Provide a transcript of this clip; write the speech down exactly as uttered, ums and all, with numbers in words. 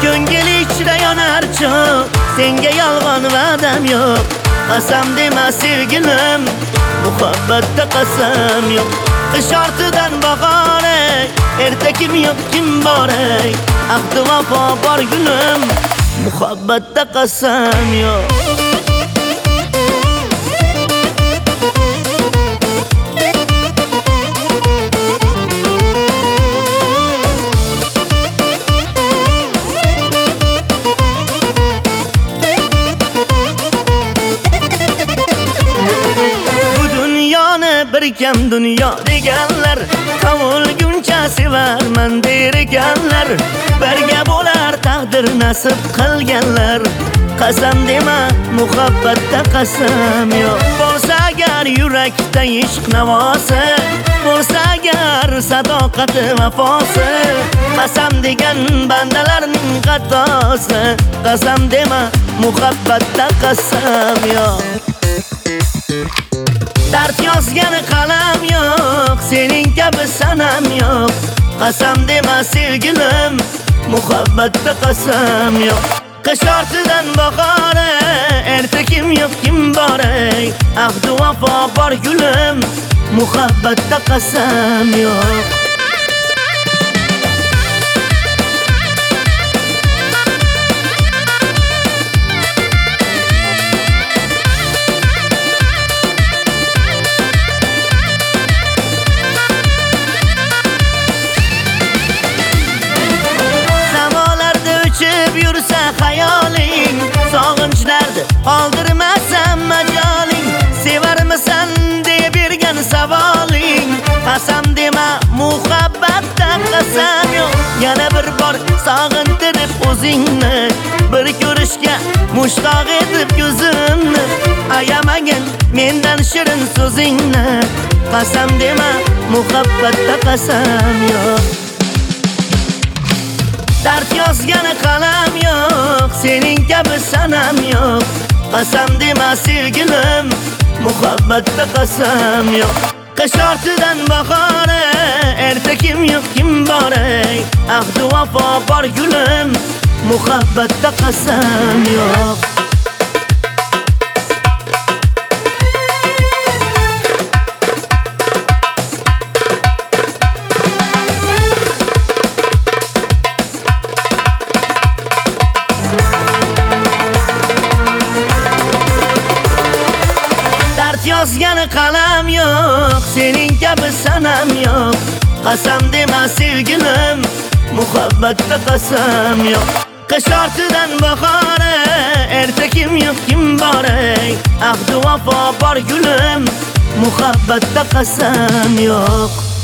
Ko'ngil ichra yonar çok, senga yolg'on va'dam yo'q. Qasam dema sevgilim, muhabbatda qasam yo'q. Qish ortidan bahor, erta kim yo'q kim bor, ahdi vafo bor gulim, muhabbatda qasam yo'q. Bir kam dunyo deganlar, qavulguncha sevarman der ekanlar. Birga bo'lar taqdir nasib qilganlar. Qasam dema muhabbatda qasam yo'q. Bo'lsa agar yurakda ishq navosi, bo'lsa agar sadoqati vafosi, qasam degan bandalarning xatosi. Qasam dema muhabbatda qasam yo'q. Dard yozgan qalam yo'q, sening kabi sanam yo'q. Qasam dema sevgilim, muhabbatda qasam yo'q. Qish ortidan bahor, erta kim yo'q kim bor, ahdi vafo bor gulim, muhabbatda qasam yo'q. Yursa hayoling, sog'inchlarda qoldirmasam majoling. Sevarmisan deb bergan savoling, qasam dema muhabbatda qasam yo'q. Yana bir bor sog'intirib o'zingni, bir ko'rishga mushtoq etib ko'zimni. Ayamagin mendan shirin so'zingni, qasam dema muhabbatda qasam yo'q. Dard yozgan qalam yo'q, sening kabi sanam yo'q. Qasam dema sevgilim, muhabbatda qasam yo'q. Qish ortidan bahor, erta kim yo'q kim bor, ahdi vafo bor gulim, muhabbatda qasam yo'q. Yozgan qalam yo'q, sening kabi sanam yo'q. Qasam dema sevgilim, muhabbatda qasam yo'q. Qish ortidan bahor, erta kim yo'q kim bor, ahdi vafo bor gulim, muhabbatda qasam yo'q.